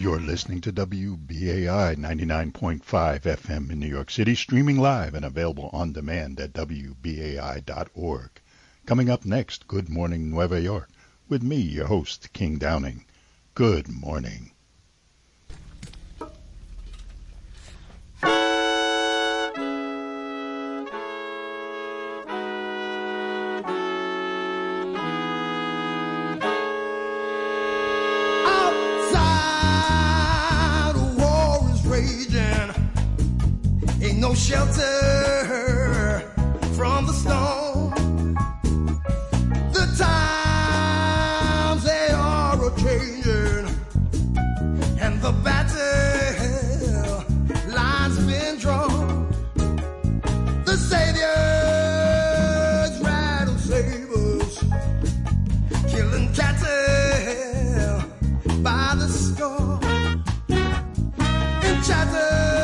You're listening to WBAI 99.5 FM in New York City, streaming live and available on demand at WBAI.org. Coming up next, Good Morning Nueva York, with me, your host, King Downing. Good morning. No shelter from the storm. The times they are a-changing, and the battle lines been drawn. The Savior's rattle sabers, killing cattle by the score. In chatter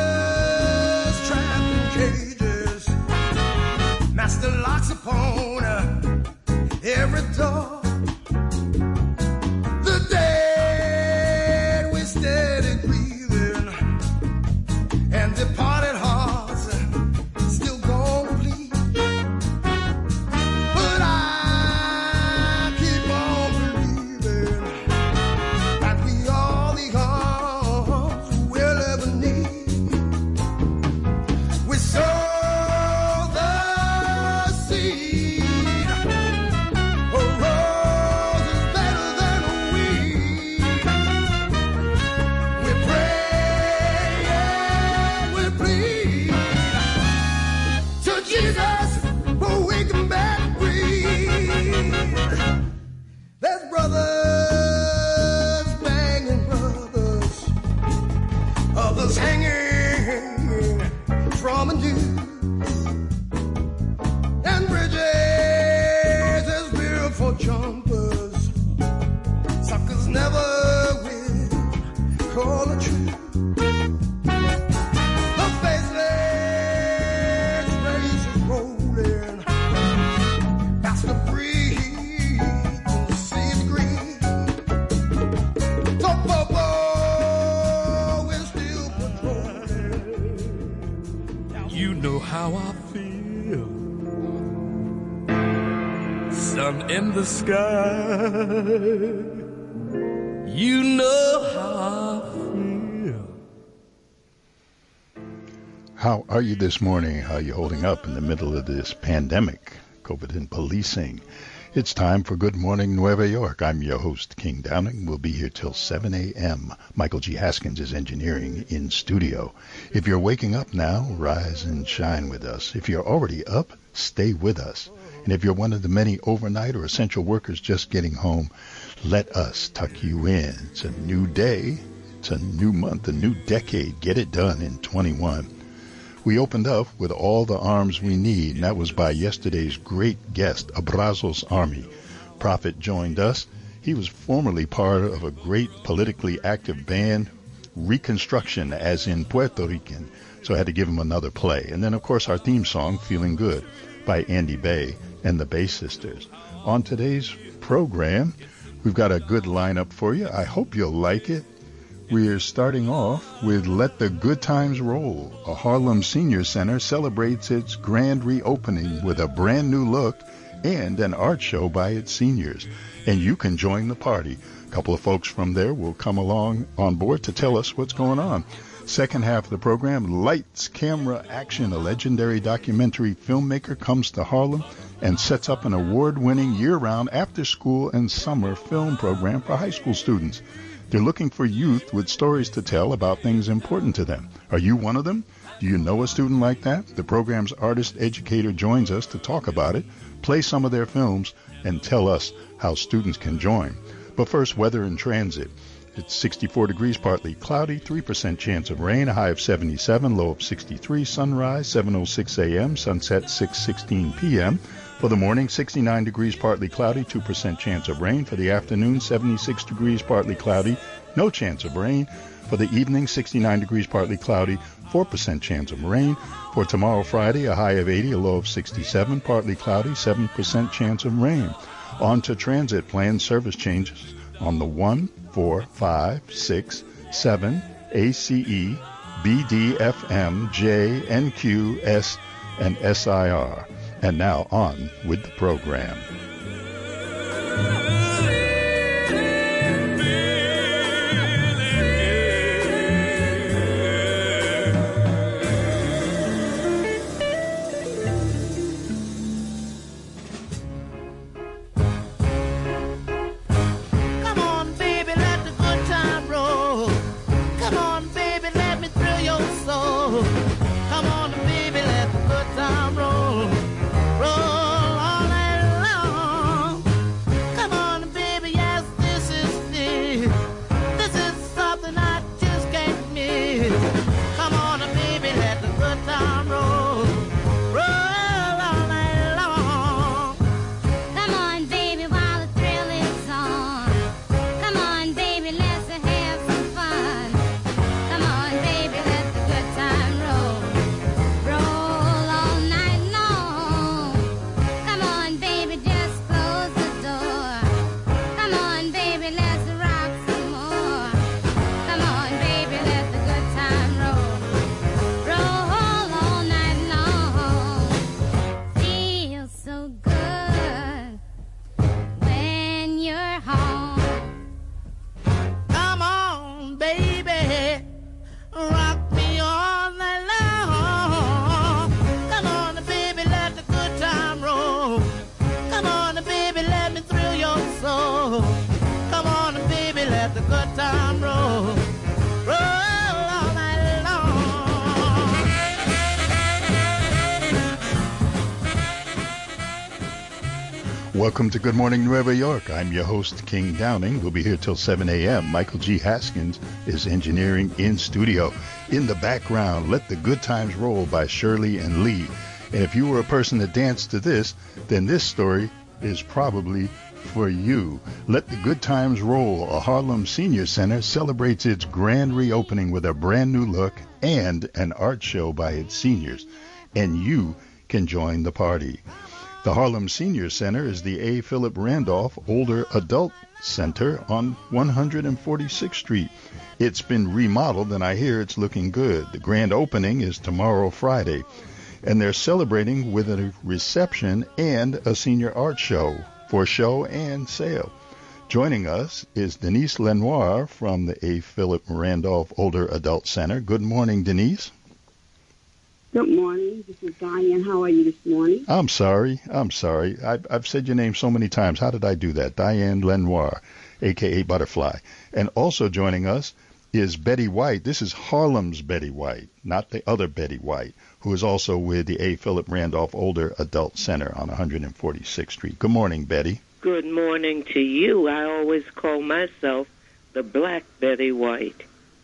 Master locks upon every door. The dead we steady breathing, and departed hearts still gonna bleed. But I keep on believing that we are the arms we'll ever need. We saw hanging from a noose, and bridges is built for jumpers. Suckers never will call a truce. The faceless race is rolling past the breeze and the sea's green. You know how I feel. Sun in the sky. You know how I feel. How are you this morning? How are you holding up in the middle of this pandemic, COVID and policing? It's time for Good Morning Nueva York. I'm your host, King Downing. We'll be here till 7 a.m. Michael G. Haskins is engineering in studio. If you're waking up now, rise and shine with us. If you're already up, stay with us. And if you're one of the many overnight or essential workers just getting home, let us tuck you in. It's a new day. It's a new month, a new decade. Get it done in 21. We opened up with All the Arms We Need, and that was by yesterday's great guest, Abrazos Army. Prophet joined us. He was formerly part of a great politically active band, Reconstruction, as in Puerto Rican, so I had to give him another play. And then, of course, our theme song, Feeling Good, by Andy Bay and the Bay Sisters. On today's program, we've got a good lineup for you. I hope you'll like it. We're starting off with Let the Good Times Roll. A Harlem Senior Center celebrates its grand reopening with a brand new look and an art show by its seniors. And you can join the party. A couple of folks from there will come along on board to tell us what's going on. Second half of the program, Lights, Camera, Action. A legendary documentary filmmaker comes to Harlem and sets up an award-winning year-round after-school and summer film program for high school students. They're looking for youth with stories to tell about things important to them. Are you one of them? Do you know a student like that? The program's artist educator joins us to talk about it, play some of their films, and tell us how students can join. But first, weather and transit. It's 64 degrees, partly cloudy, 3% chance of rain, a high of 77, low of 63, sunrise 7:06 a.m., sunset 6:16 p.m. For the morning, 69 degrees, partly cloudy, 2% chance of rain. For the afternoon, 76 degrees, partly cloudy, no chance of rain. For the evening, 69 degrees, partly cloudy, 4% chance of rain. For tomorrow, Friday, a high of 80, a low of 67, partly cloudy, 7% chance of rain. On to transit, planned service changes on the 1, 4, 5, 6, 877-ACE-BDFM-JNQS and SIR. And now on with the program. Welcome to Good Morning Nueva York. I'm your host, King Downing. We'll be here till 7 a.m. Michael G. Haskins is engineering in studio. In the background, Let the Good Times Roll by Shirley and Lee. And if you were a person that danced to this, then this story is probably for you. Let the Good Times Roll, a Harlem Senior Center, celebrates its grand reopening with a brand new look and an art show by its seniors. And you can join the party. The Harlem Senior Center is the A. Philip Randolph Older Adult Center on 146th Street. It's been remodeled, and I hear it's looking good. The grand opening is tomorrow, Friday, and they're celebrating with a reception and a senior art show for show and sale. Joining us is Denise Lenoir from the A. Philip Randolph Older Adult Center. Good morning, Denise. Good morning. This is Diane. How are you this morning? I'm sorry. I've said your name so many times. How did I do that? Diane Lenoir, a.k.a. Butterfly. And also joining us is Betty White. This is Harlem's Betty White, not the other Betty White, who is also with the A. Philip Randolph Older Adult Center on 146th Street. Good morning, Betty. Good morning to you. I always call myself the Black Betty White.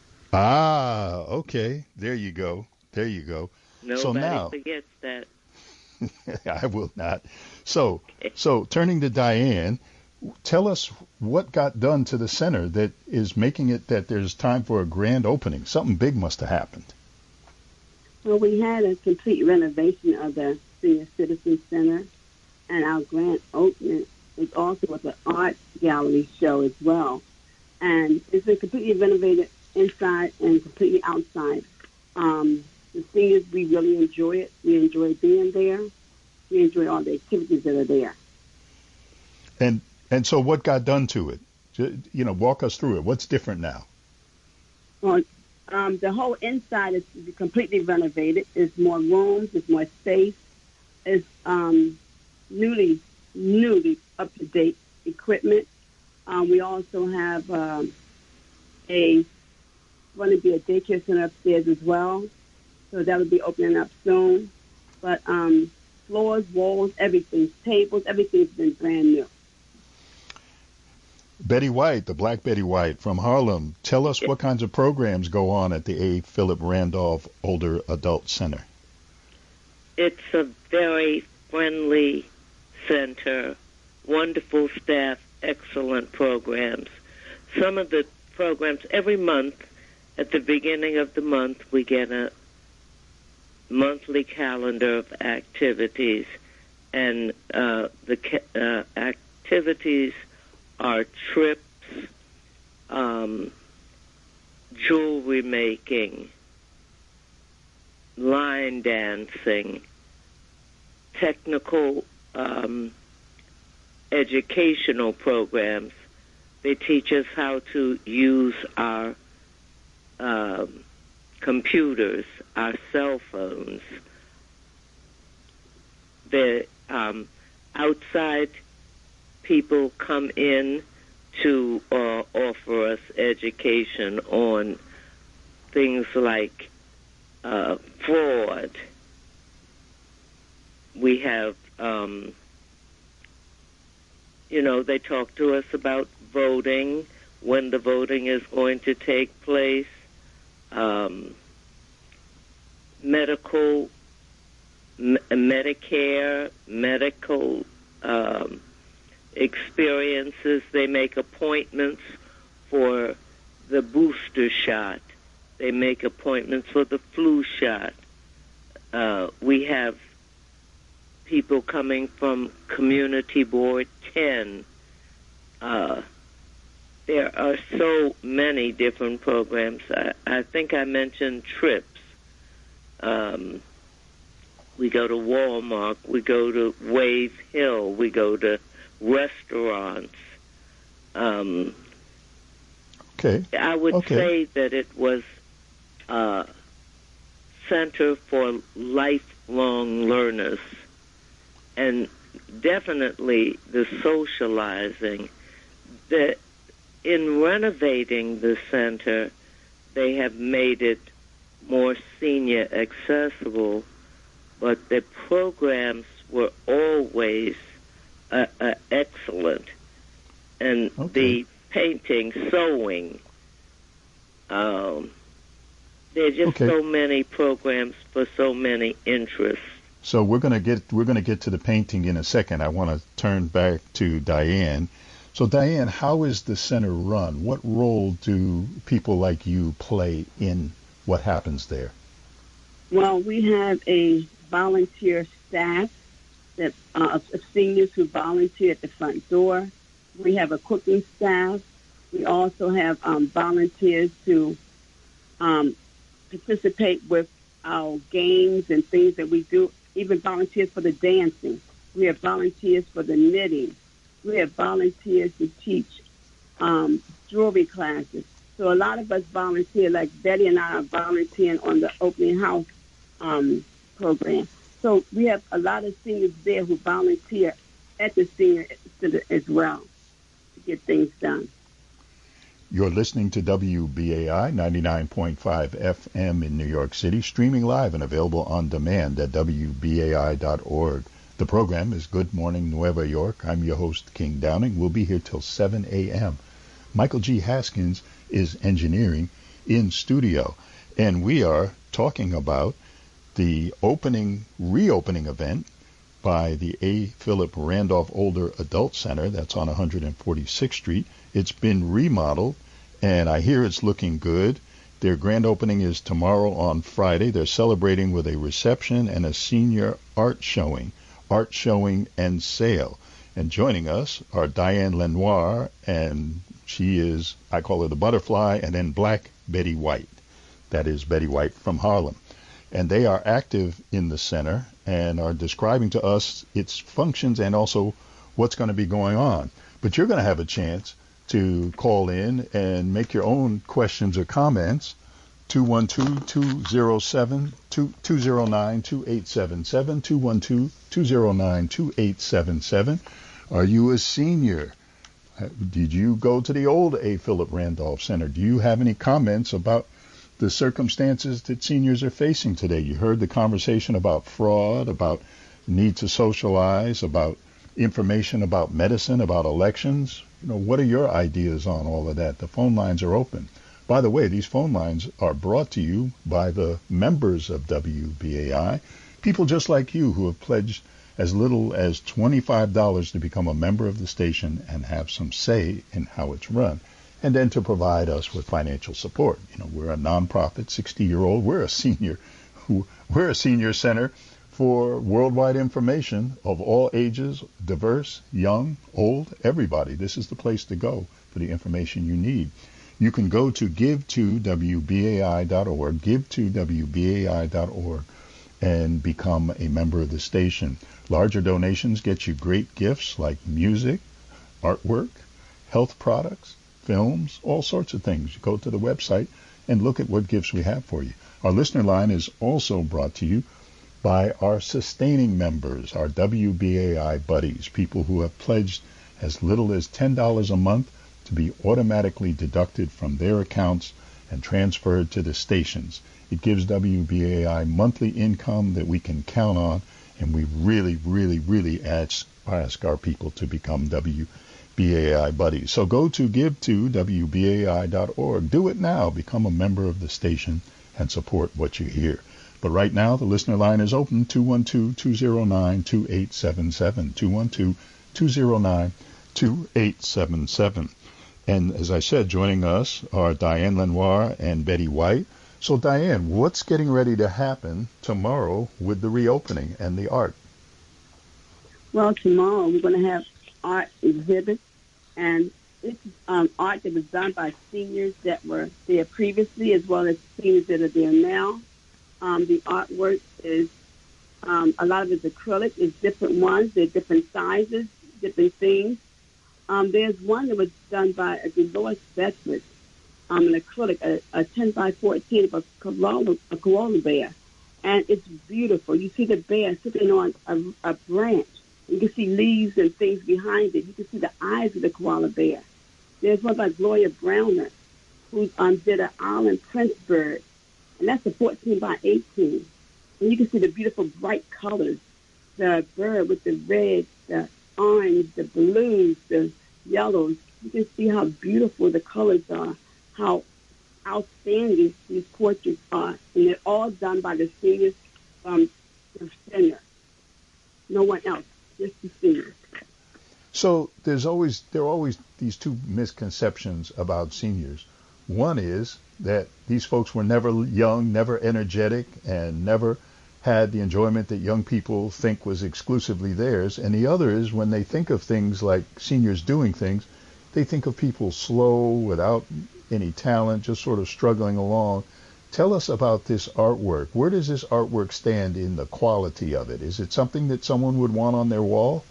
Ah, okay. There you go. Nobody forgets that. I will not. So turning to Diane, tell us what got done to the center that is making it that there's time for a grand opening. Something big must have happened. Well, we had a complete renovation of the Senior Citizen Center, and our grand opening is also with an art gallery show as well. And it's been completely renovated inside and completely outside. The seniors, we really enjoy it. We enjoy being there. We enjoy all the activities that are there. And so what got done to it? Walk us through it. What's different now? Well, the whole inside is completely renovated. There's more rooms. There's more space. It's newly up-to-date equipment. We also have going to be a daycare center upstairs as well. So that will be opening up soon. But floors, walls, everything, tables, everything's been brand new. Betty White, the Black Betty White from Harlem, tell us what kinds of programs go on at the A. Philip Randolph Older Adult Center. It's a very friendly center, wonderful staff, excellent programs. Some of the programs, every month, at the beginning of the month, we get a monthly calendar of activities, and the activities are trips, jewelry making, line dancing, technical educational programs. They teach us how to use our computers, our cell phones. The outside people come in to offer us education on things like fraud. We have, they talk to us about voting, when the voting is going to take place, Medicare, medical experiences. They make appointments for the booster shot. They make appointments for the flu shot. We have people coming from Community Board 10. There are so many different programs. I think I mentioned trips. We go to Walmart. We go to Wave Hill. We go to restaurants. Okay. I would say that it was a center for lifelong learners, and definitely the socializing. In renovating the center, they have made it more senior accessible, but the programs were always excellent. And the painting, sewing, there are just so many programs for so many interests. So we're going to get to the painting in a second. I want to turn back to Diane. So Diane, how is the center run? What role do people like you play in what happens there? Well, we have a volunteer staff that of seniors who volunteer at the front door. We have a cooking staff. We also have volunteers to participate with our games and things that we do, even volunteers for the dancing. We have volunteers for the knitting. We have volunteers to teach jewelry classes. So a lot of us volunteer, like Betty and I are volunteering on the opening house program. So we have a lot of seniors there who volunteer at the senior center as well to get things done. You're listening to WBAI 99.5 FM in New York City, streaming live and available on demand at WBAI.org. The program is Good Morning Nueva York. I'm your host, King Downing. We'll be here till 7 a.m. Michael G. Haskins is engineering in studio, and we are talking about the reopening event by the A. Philip Randolph Older Adult Center. That's on 146th Street. It's been remodeled, and I hear it's looking good. Their grand opening is tomorrow on Friday. They're celebrating with a reception and a senior art showing and sale. And joining us are Diane Lenoir, and she is, I call her the Butterfly, and then Black Betty White. That is Betty White from Harlem. And they are active in the center and are describing to us its functions and also what's going to be going on. But you're going to have a chance to call in and make your own questions or comments. 212-209-2877, 212-209-2877. Are you a senior? Did you go to the old A. Philip Randolph Center? Do you have any comments about the circumstances that seniors are facing today? You heard the conversation about fraud, about need to socialize, about information about medicine, about elections. What are your ideas on all of that? The phone lines are open. By the way, these phone lines are brought to you by the members of WBAI, people just like you who have pledged as little as $25 to become a member of the station and have some say in how it's run, and then to provide us with financial support. We're a nonprofit, 60-year-old. We're a senior center for worldwide information of all ages, diverse, young, old, everybody. This is the place to go for the information you need. you can go to give2wbai.org, give2wbai.org, and become a member of the station. Larger donations get you great gifts like music, artwork, health products, films, all sorts of things. You go to the website and look at what gifts we have for you. Our listener line is also brought to you by our sustaining members, our WBAI buddies, people who have pledged as little as $10 a month to be automatically deducted from their accounts and transferred to the stations. It gives WBAI monthly income that we can count on, and we really, really, really ask our people to become WBAI buddies. So go to give2wbai.org. Do it now. Become a member of the station and support what you hear. But right now, the listener line is open, 212-209-2877, 212-209-2877. And as I said, joining us are Diane Lenoir and Betty White. So Diane, what's getting ready to happen tomorrow with the reopening and the art? Well, tomorrow we're going to have art exhibits, and it's art that was done by seniors that were there previously, as well as seniors that are there now. The artwork is, a lot of it's acrylic. It's different ones. They're different sizes, different things. There's one that was done by a Dolores Bedford, an acrylic, a 10 by 14 of a koala bear. And it's beautiful. You see the bear sitting on a branch. You can see leaves and things behind it. You can see the eyes of the koala bear. There's one by Gloria Browner, who did an island prince bird. And that's a 14 by 18. And you can see the beautiful bright colors. The bird with the red, the orange, the blues, the yellows. You can see how beautiful the colors are, how outstanding these portraits are. And they're all done by the seniors from the center. No one else, just the seniors. So there are always these two misconceptions about seniors. One is that these folks were never young, never energetic, and never had the enjoyment that young people think was exclusively theirs. And the other is when they think of things like seniors doing things, they think of people slow, without any talent, just sort of struggling along. Tell us about this artwork. Where does this artwork stand in the quality of it? Is it something that someone would want on their wall?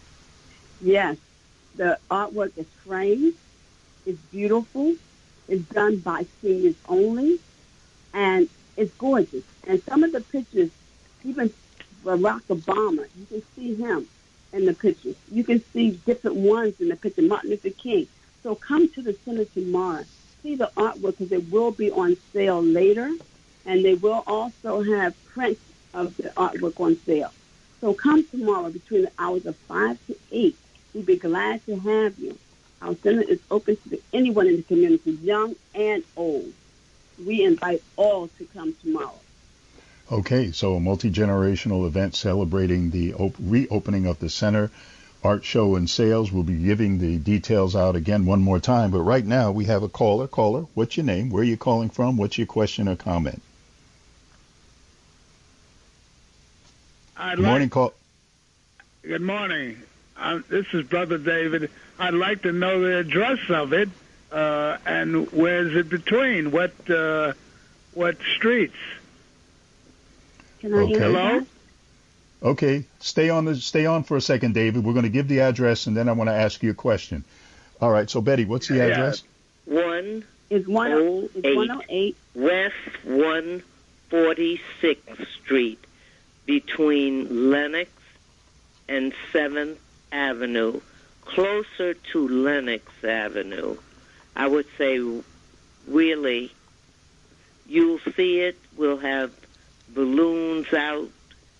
Yes. The artwork is framed. It's beautiful. It's done by seniors only. And it's gorgeous. And some of the pictures, even Barack Obama, you can see him in the pictures. You can see different ones in the picture, Martin Luther King. So come to the center tomorrow. See the artwork, because it will be on sale later. And they will also have prints of the artwork on sale. So come tomorrow between the hours of 5 to 8. We'd be glad to have you. Our center is open to anyone in the community, young and old. We invite all to come tomorrow. Okay, so a multi-generational event celebrating the reopening of the center, art show and sales. We'll be giving the details out again one more time, but right now we have a caller. Caller, what's your name? Where are you calling from? What's your question or comment? Good morning, call. Good morning. This is Brother David. I'd like to know the address of it, and where is it between? What streets? Can I hear Hello? that? Okay, stay on for a second, David. We're going to give the address, and then I want to ask you a question. All right, so Betty, what's the address? It's 108 West 146th Street, between Lenox and 7th Avenue, closer to Lenox Avenue. I would say, really, you'll see it. We'll have balloons out,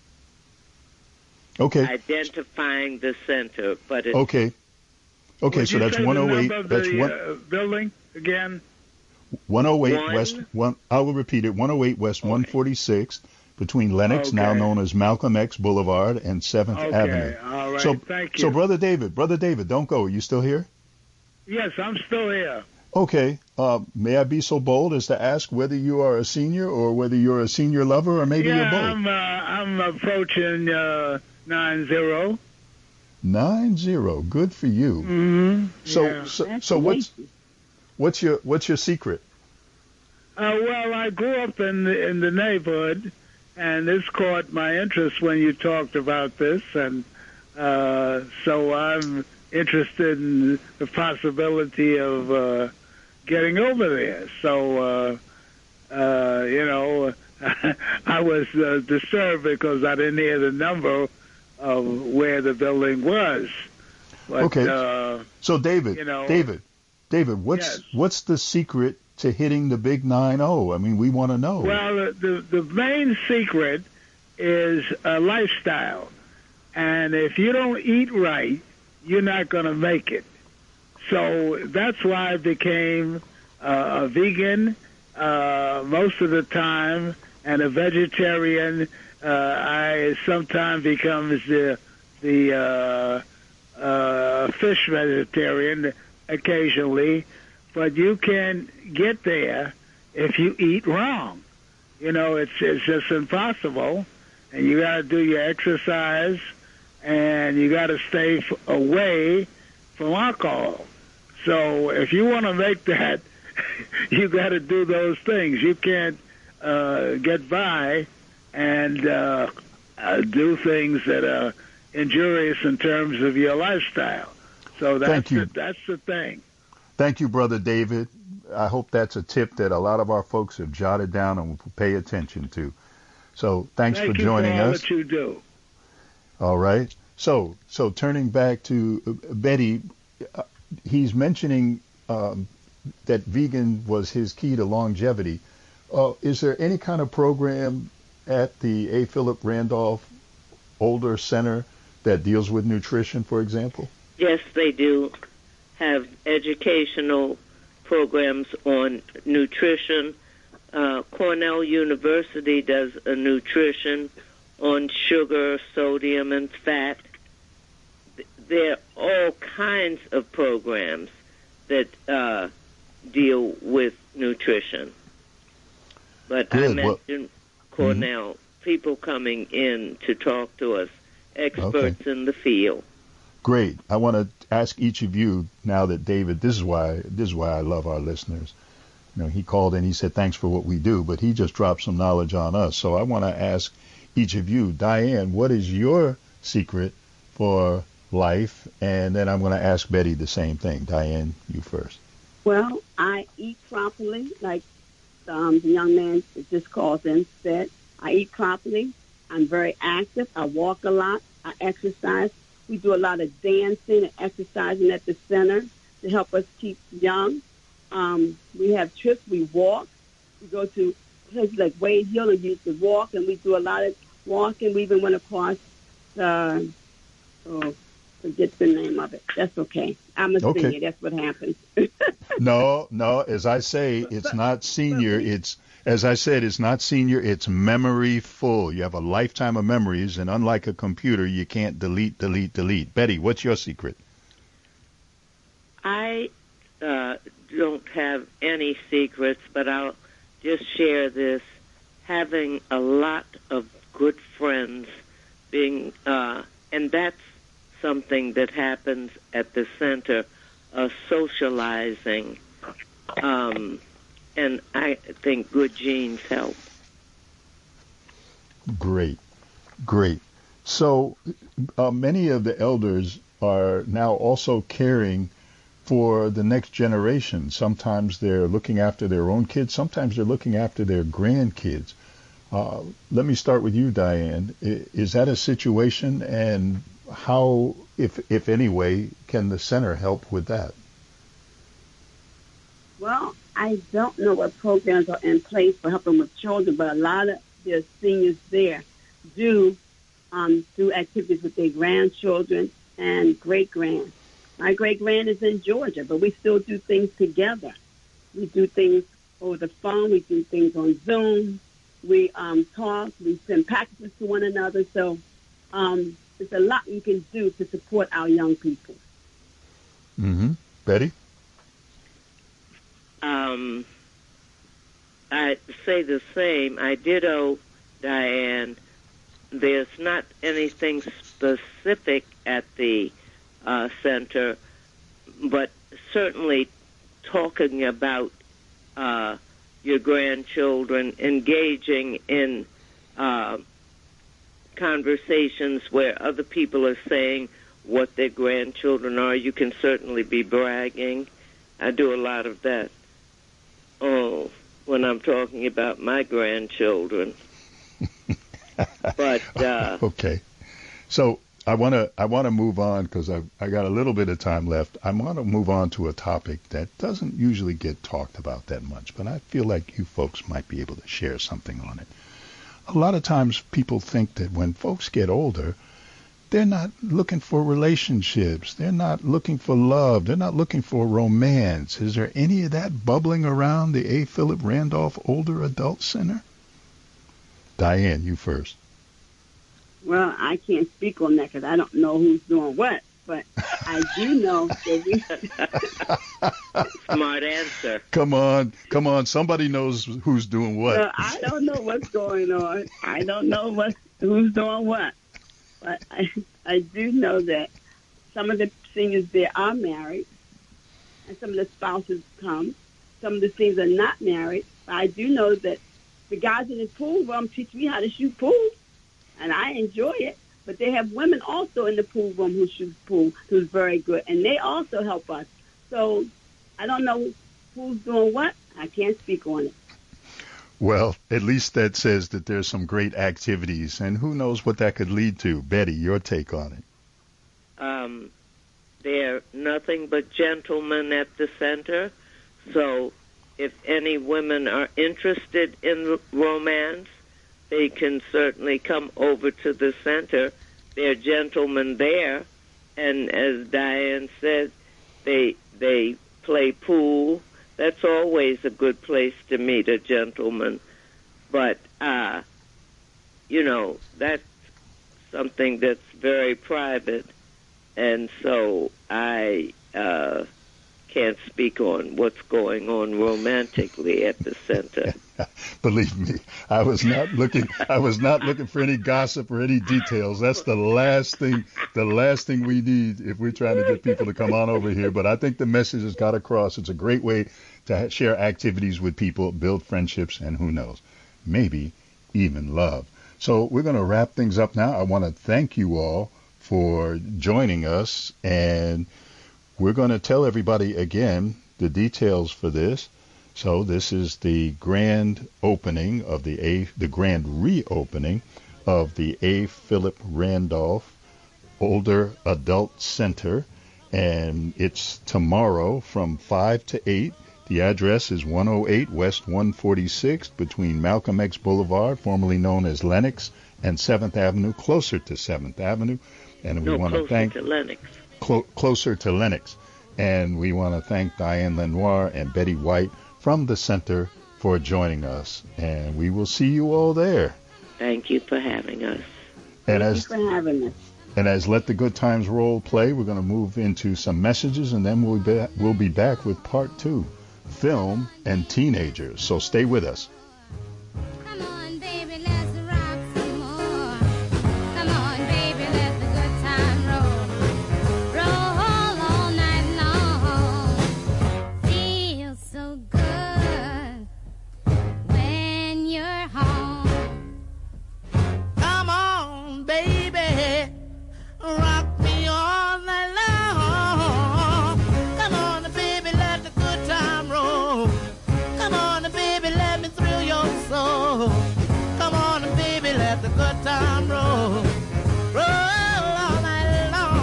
Okay. identifying the center. But it's Okay, Would so you that's say 108. The number of That's the building again? 108 One. West. I will repeat it. 108 West 146th, between Lenox, now Okay. known as Malcolm X Boulevard, and 7th Okay, Avenue. all right. So, Thank you. so Brother David, don't go. Are you still here? Yes, I'm still here. Okay. May I be so bold as to ask whether you are a senior or whether you're a senior lover, or maybe you're both? I'm approaching 90. 90. Good for you. Mm-hmm. So, Yeah. so what's what's your secret? Well, I grew up in the neighborhood, and this caught my interest when you talked about this, and so I'm interested in the possibility of getting over there. So, I was disturbed because I didn't hear the number of where the building was. But, Okay. So David, what's the secret to hitting the big 9-0? I mean, we want to know. Well, the main secret is a lifestyle. And if you don't eat right, you're not going to make it. So that's why I became a vegan most of the time and a vegetarian. I sometimes becomes the fish vegetarian occasionally. But you can get there if you eat wrong. It's just impossible. And you got to do your exercise, and you got to stay away from alcohol. So if you want to make that, you got to do those things. You can't get by and do things that are injurious in terms of your lifestyle. So that's the thing. Thank you, Brother David. I hope that's a tip that a lot of our folks have jotted down and will pay attention to. So thanks for joining us. Thank you for all that you do. All right. So turning back to Betty, he's mentioning that vegan was his key to longevity. Is there any kind of program at the A. Philip Randolph Older Center that deals with nutrition, for example? Yes, they do have educational programs on nutrition. Cornell University does a nutrition on sugar, sodium, and fat. There are all kinds of programs that deal with nutrition. But Good. I mentioned Cornell, people coming in to talk to us, experts in the field. Great. I want to ask each of you now that David, this is why I love our listeners. He called in, he said, thanks for what we do, but he just dropped some knowledge on us. So I want to ask each of you, Diane, what is your secret for life? And then I'm going to ask Betty the same thing. Diane, you first. Well, I eat properly, like the young man that just called in said. I eat properly. I'm very active. I walk a lot. I exercise. We do a lot of dancing and exercising at the center to help us keep young. We have trips. We walk. We go to places like Wade Hill and used to walk, and we do a lot of walking. We even went across, forget the name of it. That's okay. I'm a senior. That's what happens. No. As I say, it's not senior. It's not senior. It's memory full. You have a lifetime of memories, and unlike a computer, you can't delete. Betty, what's your secret? I don't have any secrets, but I'll just share this. Having a lot of good friends, and that's something that happens at the center, socializing, and I think good genes help. Great. So many of the elders are now also caring for the next generation. Sometimes they're looking after their own kids. Sometimes they're looking after their grandkids. Let me start with you, Diane. Is that a situation, and how, if any way, can the center help with that? Well, I don't know what programs are in place for helping with children, but a lot of the seniors there do activities with their grandchildren and great-grand. My great-grand is in Georgia, but we still do things together. We do things over the phone. We do things on Zoom. We talk. We send packages to one another. So there's a lot you can do to support our young people. Mm-hmm. Betty? I'd say the same. I ditto Diane. There's not anything specific at the center, but certainly talking about your grandchildren, engaging in conversations where other people are saying what their grandchildren are. You can certainly be bragging. I do a lot of that. Oh, when I'm talking about my grandchildren. But okay. So I want to move on because I got a little bit of time left. I want to move on to a topic that doesn't usually get talked about that much, but I feel like you folks might be able to share something on it. A lot of times people think that when folks get older, they're not looking for relationships. They're not looking for love. They're not looking for romance. Is there any of that bubbling around the A. Philip Randolph Older Adult Center? Diane, you first. Well, I can't speak on that because I don't know who's doing what, but I do know that smart answer. Come on. Somebody knows who's doing what. Well, I don't know what's going on. I don't know who's doing what. But I do know that some of the seniors there are married, and some of the spouses come. Some of the seniors are not married. But I do know that the guys in the pool room teach me how to shoot pool, and I enjoy it. But they have women also in the pool room who shoot pool, who's very good, and they also help us. So I don't know who's doing what. I can't speak on it. Well, at least that says that there's some great activities, and who knows what that could lead to. Betty, your take on it. They're nothing but gentlemen at the center, so if any women are interested in romance, they can certainly come over to the center. There are gentlemen there, and as Diane said, they play pool. That's always a good place to meet a gentleman. But, that's something that's very private. And so I can't speak on what's going on romantically at the center. Believe me, I was not looking for any gossip or any details. That's the last thing we need if we're trying to get people to come on over here. But I think the message has got across. It's a great way to share activities with people, build friendships, and who knows, maybe even love. So we're going to wrap things up now. I want to thank you all for joining us, and we're going to tell everybody again the details for this. So this is the grand opening of the grand reopening of the A. Philip Randolph Older Adult Center, and it's tomorrow from 5 to 8. The address is 108 West 146th between Malcolm X Boulevard, formerly known as Lenox, and 7th Avenue, closer to 7th Avenue. And we want to thank closer to Lenox. And we want to thank Diane Lenoir and Betty White from the center for joining us. And we will see you all there. Thank you for having us. Thank you for having us. And as Let the Good Times Roll play, we're going to move into some messages, and then we'll be back with part 2, film and teenagers. So stay with us. Come on, baby, let's rock some more. Come on, baby, let the good time roll. Roll all night long. Feels so good when you're home. Come on, baby, rock me all night long. Come on, baby, let the good time roll. Come on, baby, let me thrill your soul. Come on, baby, let the good time roll. Roll all night long.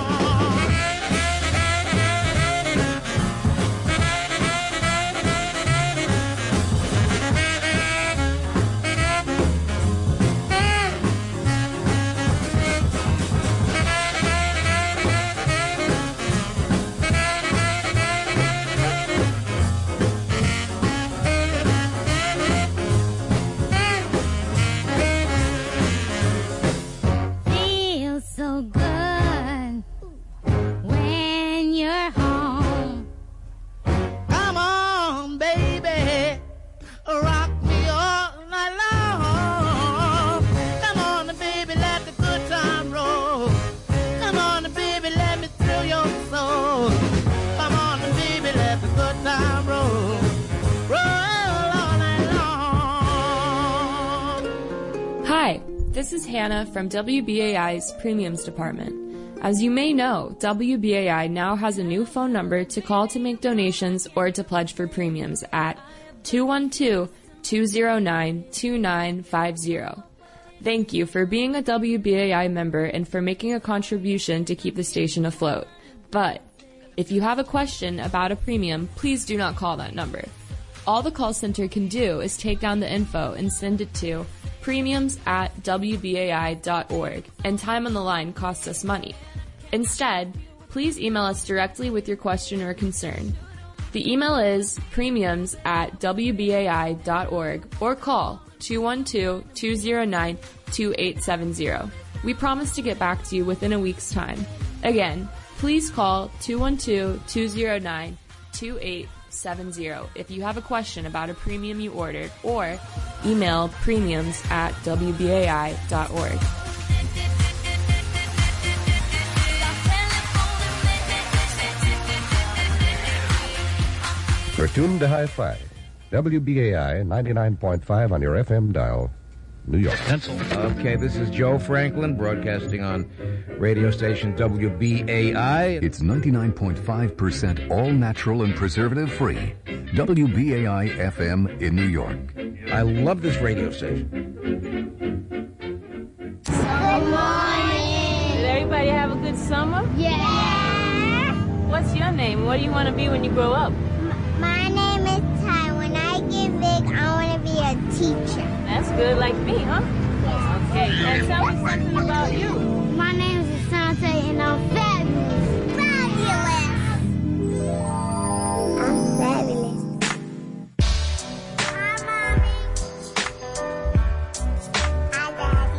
Feels so good when you're home. Come on, baby, rock me all night long. Come on, baby, let the good time roll. Come on, baby, let me thrill your soul. Come on, baby, let the good time This is Hannah from WBAI's Premiums Department. As you may know, WBAI now has a new phone number to call to make donations or to pledge for premiums at 212-209-2950. Thank you for being a WBAI member and for making a contribution to keep the station afloat. But if you have a question about a premium, please do not call that number. All the call center can do is take down the info and send it to premiums@wbai.org, and time on the line costs us money. Instead, please email us directly with your question or concern. The email is premiums@wbai.org or call 212-209-2870. We promise to get back to you within a week's time. Again, please call 212-209-2870 if you have a question about a premium you ordered, or email premiums@wbai.org. You're tuned to Hi-Fi. WBAI 99.5 on your FM dial, New York. Pencil. Okay, this is Joe Franklin broadcasting on radio station WBAI. It's 99.5% all natural and preservative free. WBAI FM in New York. I love this radio station. Good morning. Did everybody have a good summer? Yeah. What's your name? What do you want to be when you grow up? My name is Ty. When I get big, I want to be a teacher. That's good, like me, huh? Yes. Okay, and tell me something about you. My name is Asante, and I'm fabulous. Fabulous. I'm fabulous. Hi, Mommy. Hi, Daddy.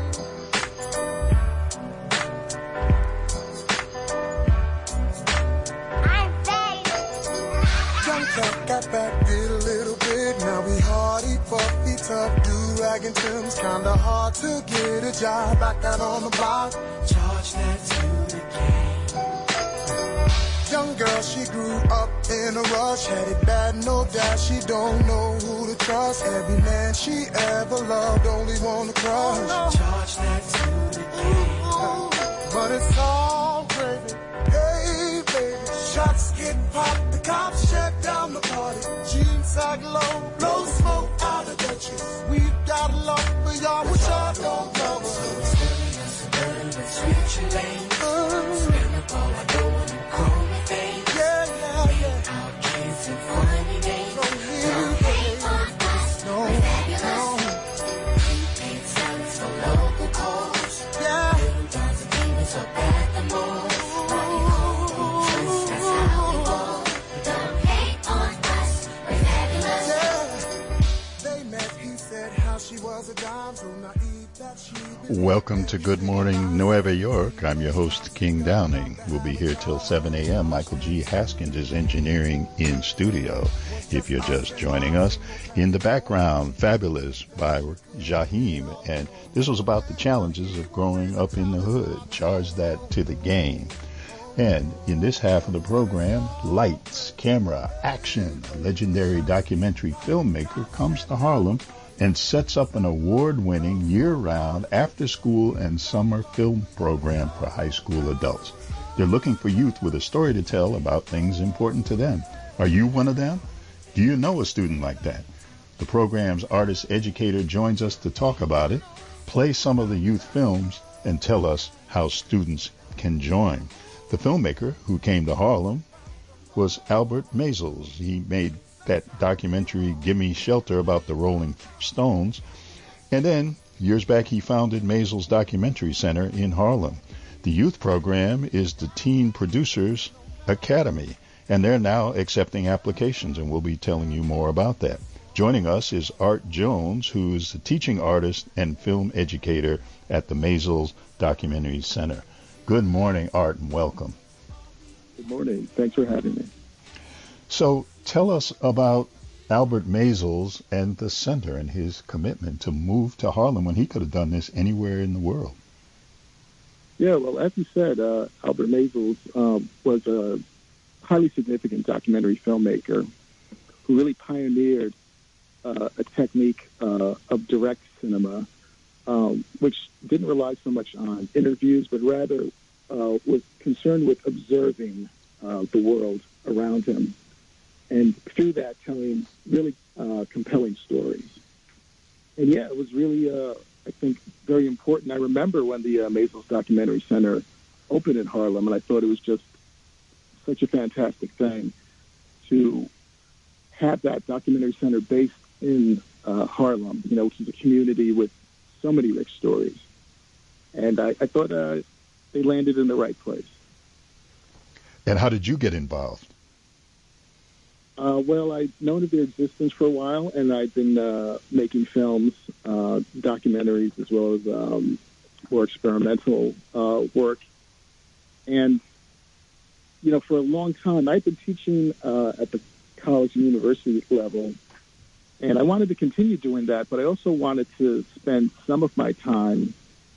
I'm fabulous. Young cat got back, did a little bit. Now we hardy, puffy, tough, do-rag and Tim's. Kinda hard to get a job back out on the block. Charge that to the game. Young girl, she grew up in a rush. Had it bad, no doubt. She don't know who to trust. Every man she ever loved only want to crush. Charge that to the game. But it's all gravy. Hey, baby. Shots get popped, the cops shut down the party. Jeans sag low, blow smoke out of the trees. We've got love for y'all, which I don't love us. Switch your lanes. Spin up all I know and you call me fame. Yeah. Our kids and funny names. Don't hate on us, no. Prepaid salads for local calls. Yeah. Little dogs and demons up at the mall. Welcome to Good Morning Nueva York. I'm your host, King Downing. We'll be here till 7 a.m. Michael G. Haskins is engineering in studio. If you're just joining us, in the background, Fabulous by Jaheim. And this was about the challenges of growing up in the hood. Charge that to the game. And in this half of the program, lights, camera, action. A legendary documentary filmmaker comes to Harlem and sets up an award-winning year-round after-school and summer film program for high school adults. They're looking for youth with a story to tell about things important to them. Are you one of them? Do you know a student like that? The program's artist-educator joins us to talk about it, play some of the youth films, and tell us how students can join. The filmmaker who came to Harlem was Albert Maysles. He made that documentary, Gimme Shelter, about the Rolling Stones. And then, years back, he founded Maysles Documentary Center in Harlem. The youth program is the Teen Producers Academy, and they're now accepting applications, and we'll be telling you more about that. Joining us is Art Jones, who is the teaching artist and film educator at the Maysles Documentary Center. Good morning, Art, and welcome. Good morning. Thanks for having me. So tell us about Albert Maysles and the center and his commitment to move to Harlem when he could have done this anywhere in the world. Yeah, well, as you said, Albert Maysles was a highly significant documentary filmmaker who really pioneered a technique of direct cinema which didn't rely so much on interviews, but rather was concerned with observing the world around him, and through that telling really compelling stories. And yeah, it was really, I think, very important. I remember when the Maysles Documentary Center opened in Harlem, and I thought it was just such a fantastic thing to have that documentary center based in Harlem, which is a community with so many rich stories. And I thought they landed in the right place. And how did you get involved? Well, I'd known of their existence for a while, and I'd been making films, documentaries, as well as more experimental work. And, for a long time, I'd been teaching at the college and university level, and I wanted to continue doing that, but I also wanted to spend some of my time,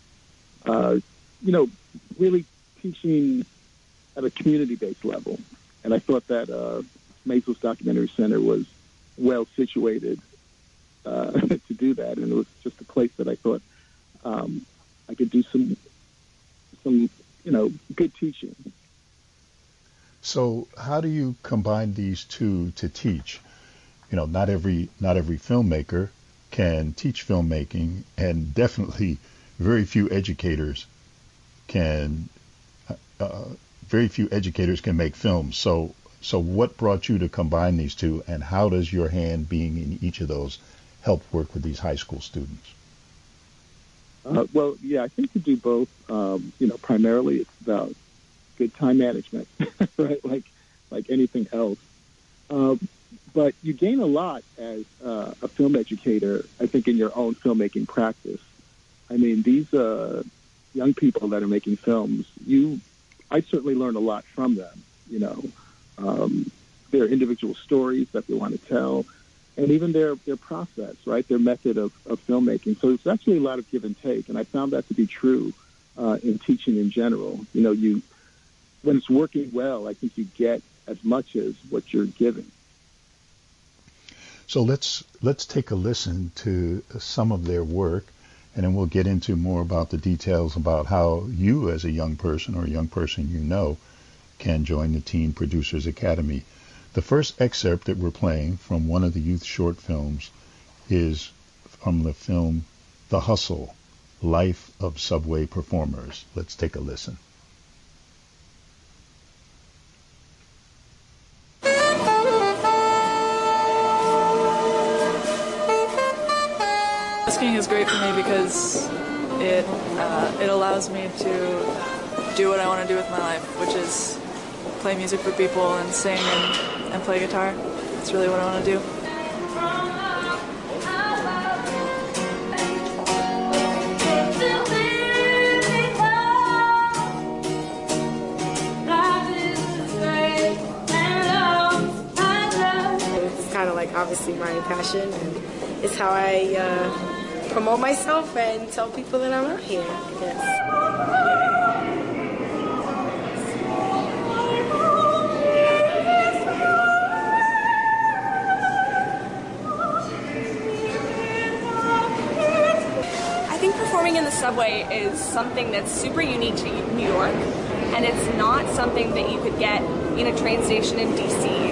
really teaching at a community-based level. And I thought that Maysles Documentary Center was well situated to do that, and it was just a place that I thought I could do some good teaching. So how do you combine these two to teach? Not every filmmaker can teach filmmaking, and definitely very few educators can make films. So what brought you to combine these two, and how does your hand being in each of those help work with these high school students? Well, yeah, I think to do both, primarily it's about good time management, right? Like anything else. But you gain a lot as a film educator, I think, in your own filmmaking practice. I mean, these young people that are making films, I certainly learn a lot from them, their individual stories that they want to tell, and even their process, right, their method of filmmaking. So it's actually a lot of give and take, and I found that to be true in teaching in general. When it's working well, I think you get as much as what you're giving. So let's take a listen to some of their work, and then we'll get into more about the details about how you, as a young person or a young person can join the Teen Producers Academy. The first excerpt that we're playing from one of the youth short films is from the film The Hustle, Life of Subway Performers. Let's take a listen. Busking is great for me because it allows me to do what I want to do with my life, which is play music for people and sing and play guitar. That's really what I want to do. It's kind of like obviously my passion, and it's how I promote myself and tell people that I'm out here, I guess. Performing in the subway is something that's super unique to New York, and it's not something that you could get in a train station in DC.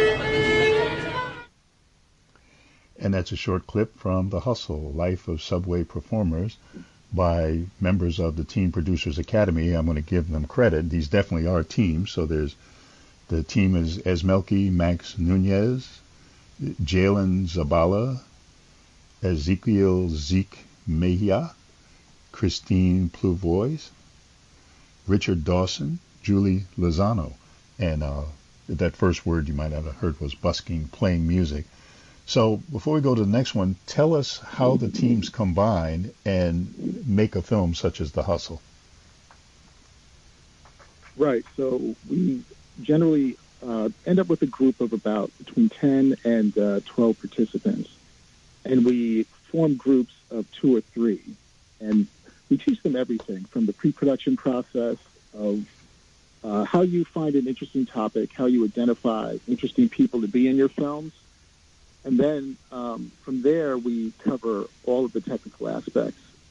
And that's a short clip from The Hustle, Life of Subway Performers, by members of the Teen Producers Academy. I'm going to give them credit. These definitely are teams. So the team is Esmelki Max Nunez, Jalen Zabala, Ezekiel Zeke Mejia, Christine Pluvois, Richard Dawson, Julie Lozano. And that first word you might have heard was busking, playing music. So before we go to the next one, tell us how the teams combine and make a film such as The Hustle. Right. So we generally end up with a group of about between 10 and 12 participants. And we form groups of 2 or 3. And we teach them everything from the pre-production process of how you find an interesting topic, how you identify interesting people to be in your films. And then from there, we cover all of the technical aspects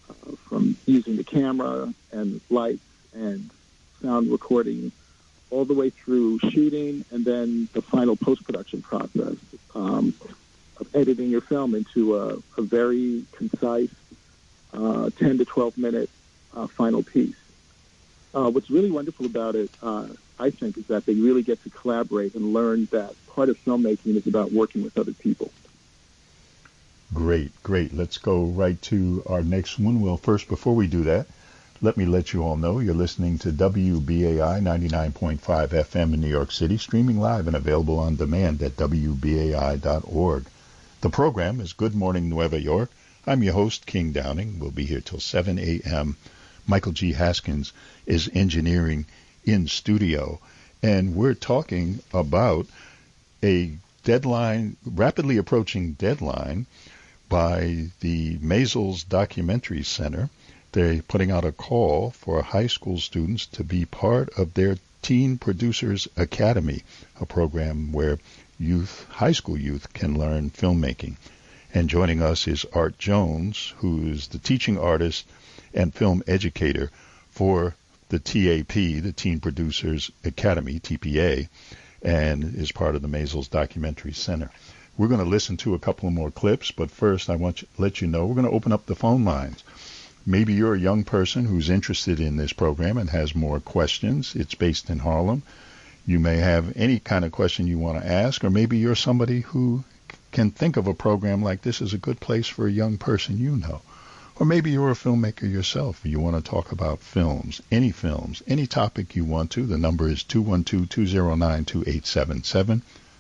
from using the camera and lights and sound recording all the way through shooting and then the final post-production process of editing your film into a very concise 10 to 12-minute final piece. What's really wonderful about it, I think, is that they really get to collaborate and learn that part of filmmaking is about working with other people. Great. Let's go right to our next one. Well, first, before we do that, let me let you all know you're listening to WBAI 99.5 FM in New York City, streaming live and available on demand at WBAI.org. The program is Good Morning Nueva York. I'm your host, King Downing. We'll be here till 7 a.m. Michael G. Haskins is engineering in studio, and we're talking about a deadline, rapidly approaching deadline by the Maysles Documentary Center. They're putting out a call for high school students to be part of their Teen Producers Academy, a program where high school youth can learn filmmaking. And joining us is Art Jones, who is the teaching artist and film educator for the TAP, the Teen Producers Academy, TPA, and is part of the Maysles Documentary Center. We're going to listen to a couple of more clips, but first I want to let you know we're going to open up the phone lines. Maybe you're a young person who's interested in this program and has more questions. It's based in Harlem. You may have any kind of question you want to ask, or maybe you're somebody who can think of a program like this as a good place for a young person you know. Or maybe you're a filmmaker yourself. You want to talk about films, any topic you want to. The number is 212-209-2877,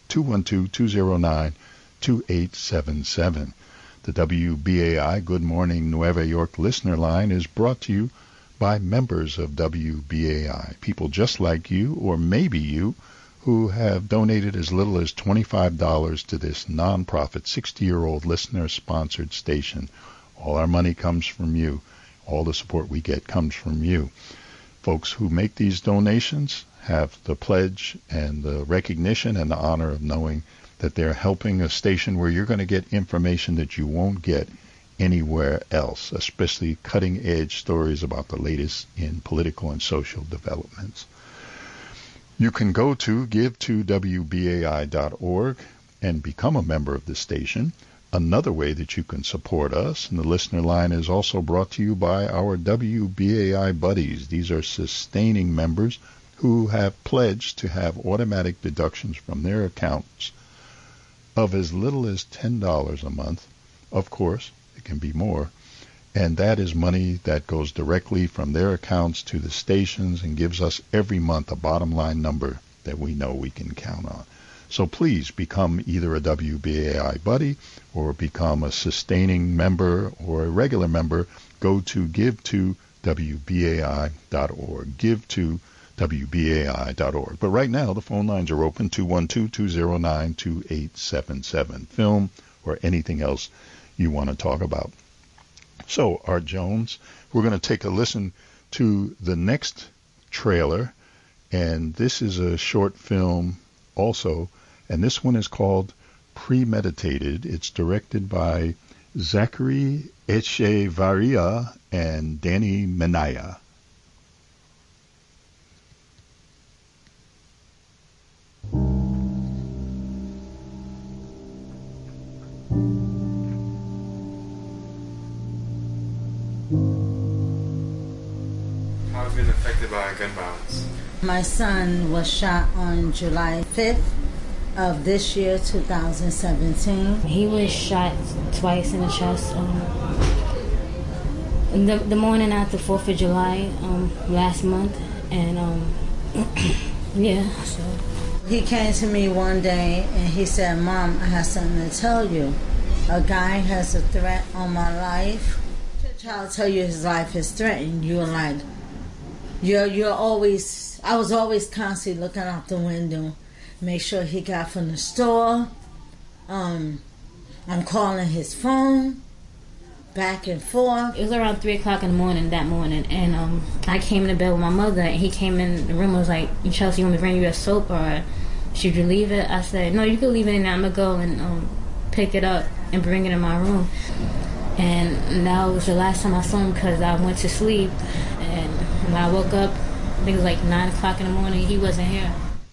212-209-2877. The WBAI Good Morning Nueva York listener line is brought to you by members of WBAI, people just like you, or maybe you, who have donated as little as $25 to this nonprofit 60-year-old listener-sponsored station. All our money comes from you. All the support we get comes from you. Folks who make these donations have the pledge and the recognition and the honor of knowing that they're helping a station where you're going to get information that you won't get anywhere else, especially cutting-edge stories about the latest in political and social developments. You can go to give2wbai.org and become a member of the station. Another way that you can support us, and the listener line is also brought to you by our WBAI buddies. These are sustaining members who have pledged to have automatic deductions from their accounts of as little as $10 a month. Of course, it can be more. And that is money that goes directly from their accounts to the stations and gives us every month a bottom line number that we know we can count on. So please become either a WBAI buddy or become a sustaining member or a regular member. Go to give2wbai.org. give2wbai.org. But right now, the phone lines are open, 212-209-2877. Film or anything else you want to talk about. So, Art Jones, we're going to take a listen to the next trailer, and this is a short film also, and this one is called Premeditated. It's directed by Zachary Echevarria and Danny Minaya. How have you been affected by gun violence? My son was shot on July 5th of this year, 2017. He was shot twice in the chest. The morning after 4th of July last month. And yeah, so. He came to me one day and he said, "Mom, I have something to tell you. A guy has a threat on my life." To try to tell you his life is threatened, you're like, you're always, I was always constantly looking out the window, make sure he got from the store. I'm calling his phone back and forth. It was around 3 o'clock in the morning that morning, and I came to bed with my mother, and he came in the room and was like, "Chelsea, you want me to bring you a soap, or should you leave it?" I said, "No, you can leave it in there. I'm going to go and pick it up and bring it in my room." And that was the last time I saw him because I went to sleep. And when I woke up, I think it was like 9 o'clock in the morning, he wasn't here.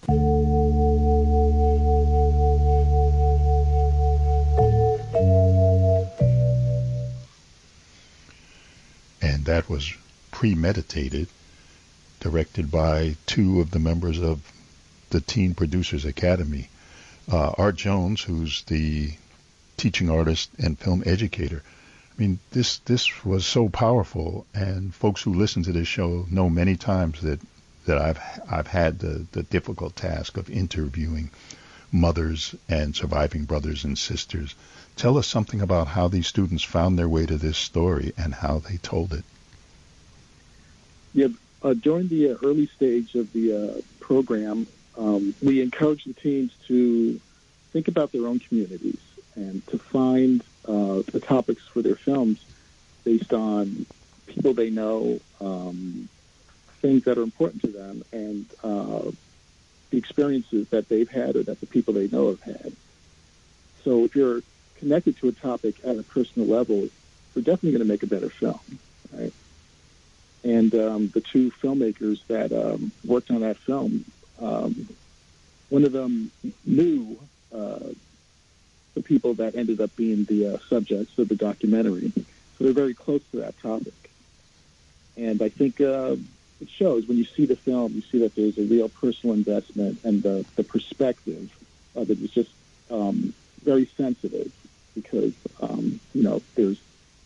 And that was premeditated, directed by two of the members of the Teen Producers Academy. Art Jones, who's the teaching artist and film educator. I mean, this was so powerful, and folks who listen to this show know many times that I've had the difficult task of interviewing mothers and surviving brothers and sisters. Tell us something about how these students found their way to this story and how they told it. Yeah, during the early stage of the program, we encouraged the teens to think about their own communities and to find the topics for their films based on people they know, things that are important to them, and the experiences that they've had or that the people they know have had. So if you're connected to a topic at a personal level, we're definitely going to make a better film, right? And the two filmmakers that worked on that film, one of them knew the people that ended up being the subjects of the documentary. So they're very close to that topic. And I think it shows when you see the film, you see that there's a real personal investment, and the perspective of it is just very sensitive because, there's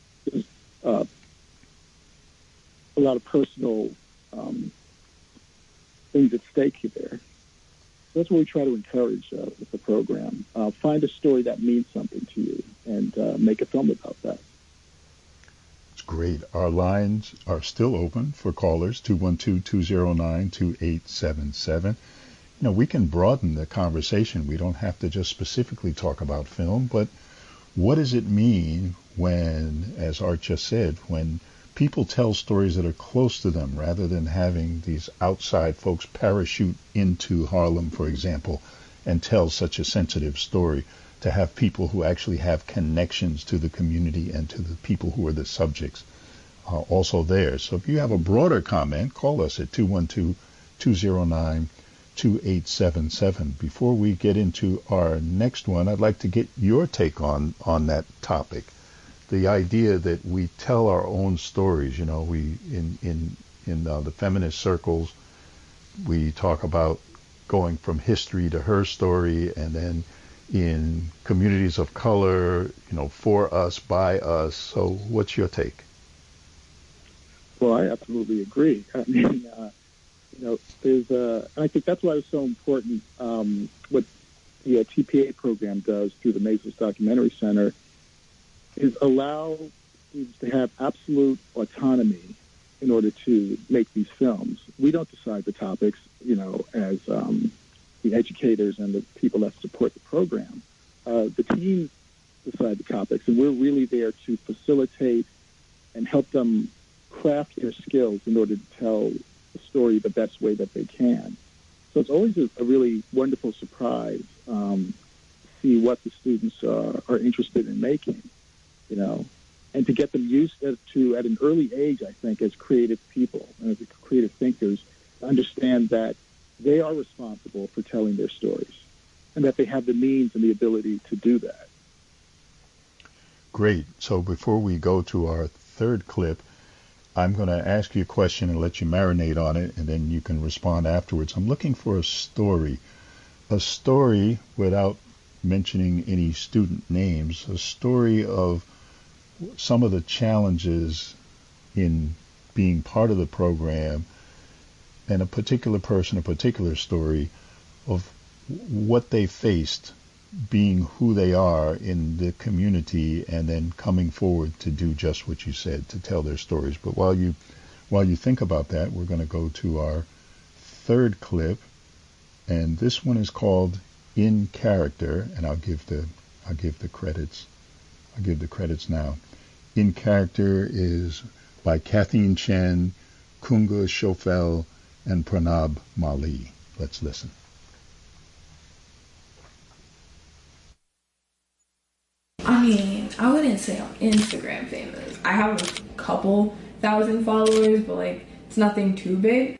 a lot of personal things at stake there. So that's what we try to encourage with the program. Find a story that means something to you and make a film about that. It's great. Our lines are still open for callers, 212-209-2877. We can broaden the conversation. We don't have to just specifically talk about film, but what does it mean when, as Art just said, when people tell stories that are close to them rather than having these outside folks parachute into Harlem, for example, and tell such a sensitive story, to have people who actually have connections to the community and to the people who are the subjects also there. So if you have a broader comment, call us at 212-209-2877. Before we get into our next one, I'd like to get your take on that topic. The idea that we tell our own stories. We in the feminist circles, we talk about going from history to her story, and then in communities of color, for us, by us. So what's your take? Well, I absolutely agree. I mean, there's I think that's why it's so important what the TPA program does through the Mesos Documentary Center is allow students to have absolute autonomy in order to make these films. We don't decide the topics, as the educators and the people that support the program. The teams decide the topics, and we're really there to facilitate and help them craft their skills in order to tell the story the best way that they can. So it's always a really wonderful surprise to see what the students are interested in making. And to get them used to, at an early age, I think, as creative people and as creative thinkers, understand that they are responsible for telling their stories and that they have the means and the ability to do that. Great. So before we go to our third clip, I'm going to ask you a question and let you marinate on it, and then you can respond afterwards. I'm looking for a story without mentioning any student names, a story of some of the challenges in being part of the program, and a particular person, a particular story of what they faced being who they are in the community, and then coming forward to do just what you said, to tell their stories. But while you think about that, we're going to go to our third clip, and this one is called In Character, and I'll give the credits. I'll give the credits now. In Character is by Kathleen Chen, Kunga Shofel, and Pranab Mali. Let's listen. I mean, I wouldn't say I'm Instagram famous. I have a couple thousand followers, but like it's nothing too big.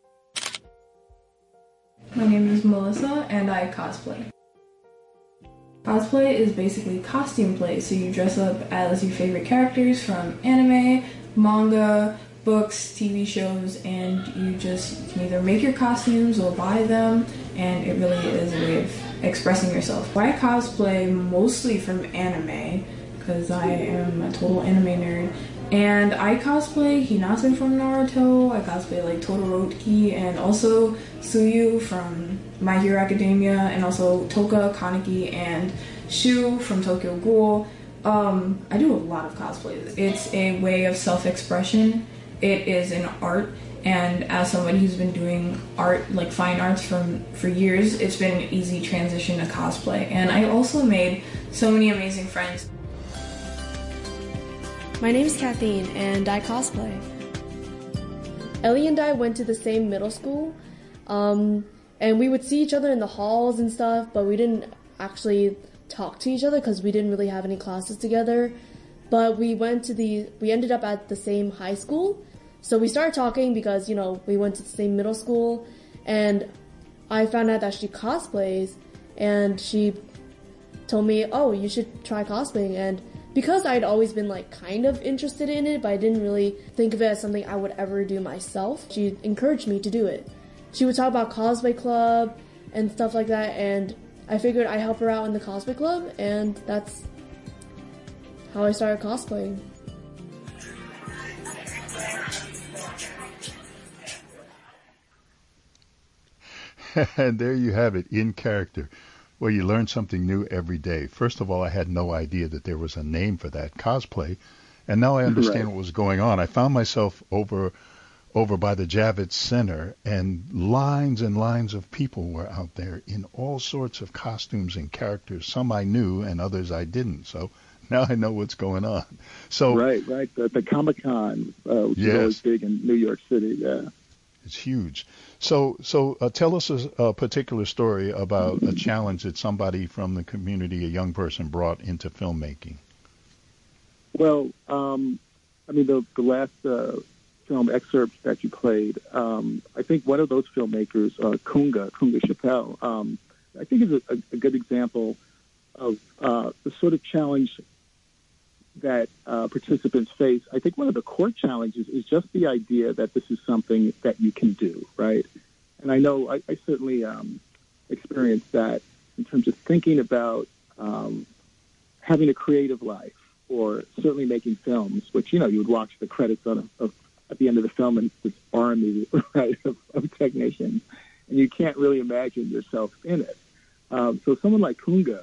My name is Melissa and I cosplay. Cosplay is basically costume play, so you dress up as your favorite characters from anime, manga, books, TV shows, and you can either make your costumes or buy them, and it really is a way of expressing yourself. I cosplay mostly from anime, because I am a total anime nerd, and I cosplay Hinata from Naruto, I cosplay like Todoroki, and also Tsuyu from My Hero Academia, and also Toka, Kaneki, and Shu from Tokyo Ghoul. I do a lot of cosplays. It's a way of self-expression. It is an art, and as somebody who's been doing art, like fine arts for years, it's been an easy transition to cosplay. And I also made so many amazing friends. My name is Kathleen, and I cosplay. Ellie and I went to the same middle school, and we would see each other in the halls and stuff, but we didn't actually talk to each other because we didn't really have any classes together. But we ended up at the same high school, so we started talking because, we went to the same middle school, and I found out that she cosplays, and she told me, oh, you should try cosplaying, and because I'd always been kind of interested in it, but I didn't really think of it as something I would ever do myself, she encouraged me to do it. She would talk about cosplay club and stuff like that, and I figured I'd help her out in the cosplay club, and that's how I started cosplaying. And there you have it, in character. Well, you learn something new every day. First of all, I had no idea that there was a name for that, cosplay, and now I understand what was going on. I found myself over by the Javits Center, and lines of people were out there in all sorts of costumes and characters. Some I knew and others I didn't. So now I know what's going on. So right. The Comic-Con, which is always big in New York City. Yeah, it's huge. So tell us a particular story about a challenge that somebody from the community, a young person, brought into filmmaking. Well, the last film excerpts that you played, I think one of those filmmakers, Kunga Chappelle, I think is a good example of the sort of challenge that participants face. I think one of the core challenges is just the idea that this is something that you can do, right? And I know I certainly experienced that in terms of thinking about having a creative life, or certainly making films, which, you would watch the credits at the end of the film, and this army, right, of technicians, and you can't really imagine yourself in it. So someone like Kunga,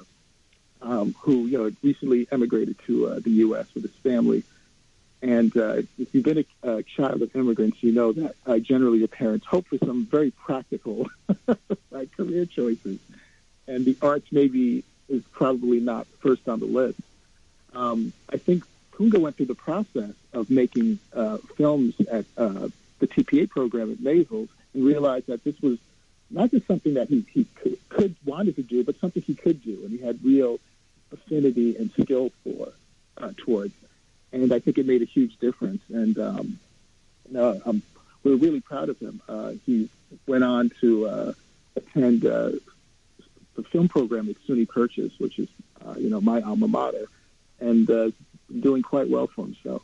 who recently emigrated to the U.S. with his family, and if you've been a child of immigrants, you know that generally your parents hope for some very practical career choices, and the arts maybe is probably not first on the list. I think Kunga went through the process of making films at the TPA program at Maysles, and realized that this was not just something that he could wanted to do, but something he could do, and he had real affinity and skill towards. And I think it made a huge difference. And we're really proud of him. He went on to attend the film program at SUNY Purchase, which is my alma mater, and doing quite well for himself.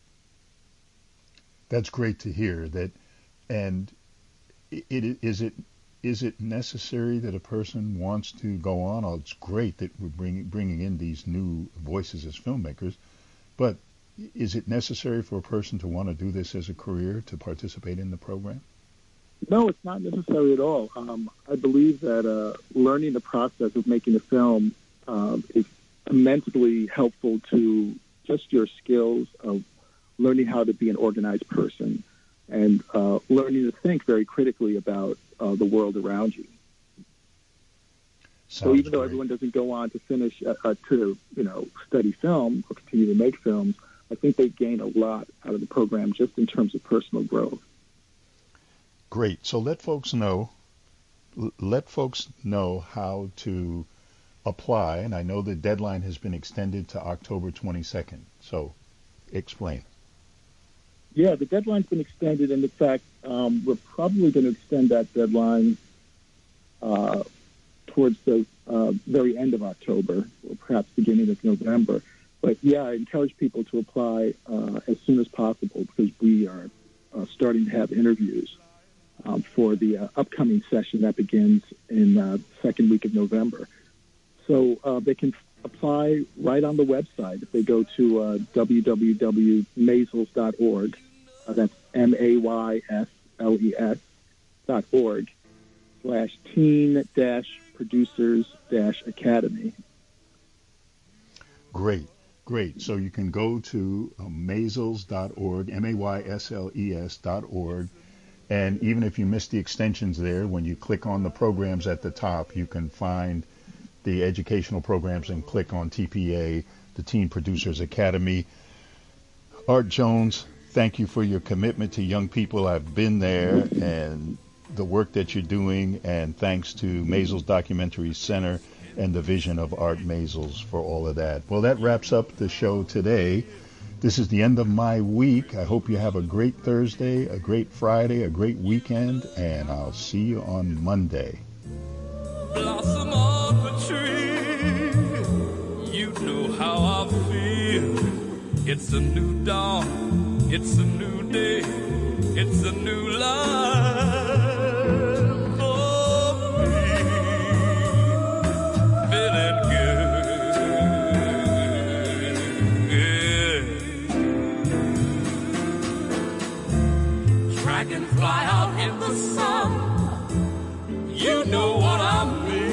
That's great to hear. That, and is it necessary that a person wants to go on? Oh, it's great that we're bringing in these new voices as filmmakers, but is it necessary for a person to want to do this as a career, to participate in the program? No, it's not necessary at all. I believe that learning the process of making a film is immensely helpful to just your skills of learning how to be an organized person, and learning to think very critically about the world around you. So even though everyone doesn't go on to finish to study film or continue to make films, I think they gain a lot out of the program just in terms of personal growth. Great. So let folks know how to apply, and I know the deadline has been extended to October 22nd. So, explain. Yeah, the deadline's been extended, and in fact, we're probably going to extend that deadline towards the very end of October, or perhaps beginning of November. But yeah, I encourage people to apply as soon as possible, because we are starting to have interviews for the upcoming session that begins in the second week of November. So they can apply right on the website. If they go to www.maysles.org, that's maysles.org/teen-producers-academy. Great. So you can go to maysles.org, maysles.org, and even if you miss the extensions there, when you click on the programs at the top, you can find the educational programs and click on TPA, the Teen Producers Academy. Art Jones, thank you for your commitment to young people. I've been there, and the work that you're doing, and thanks to Maysles Documentary Center and the vision of Art Maysles for all of that. Well, that wraps up the show today. This is the end of my week. I hope you have a great Thursday, a great Friday, a great weekend, and I'll see you on Monday. Blossom of a tree, you know how I feel. It's a new dawn, it's a new day, it's a new life. Fly out in the sun, you know what I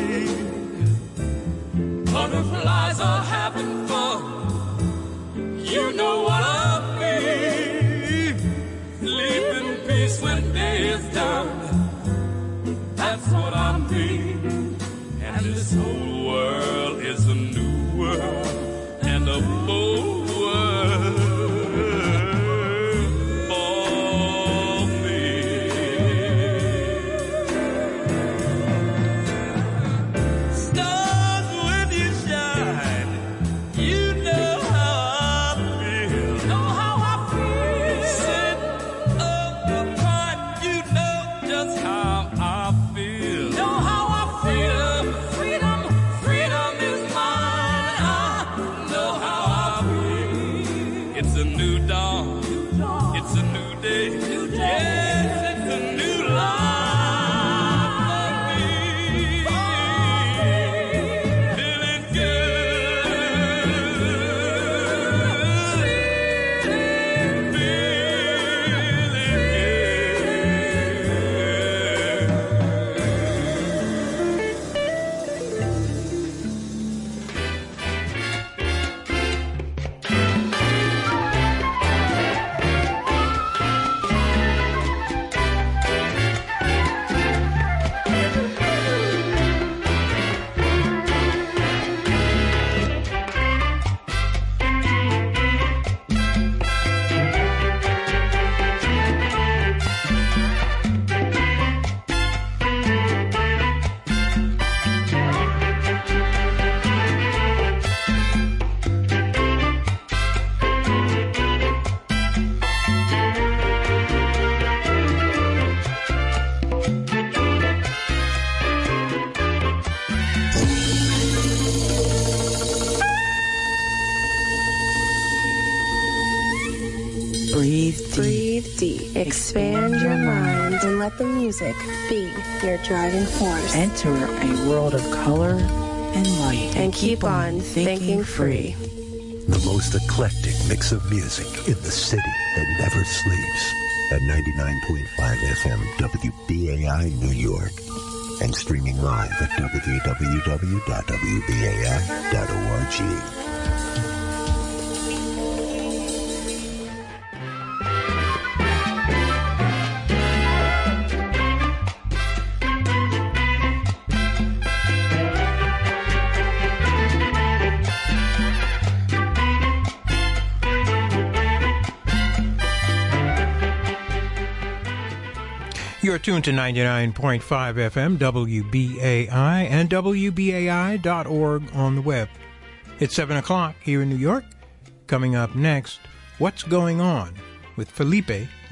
mean. Butterflies are having fun, you know what I mean. Sleep in peace when day is done, that's what I mean. And this whole world is a new world, and a whole world. Breathe deep. Expand your mind and let the music be your driving force. Enter a world of color and light. And keep on thinking free. The most eclectic mix of music in the city that never sleeps. At 99.5 FM WBAI New York. And streaming live at www.wbai.org. You're tuned to 99.5 FM WBAI and WBAI.org on the web. It's 7 o'clock here in New York. Coming up next, What's Going On with Felipe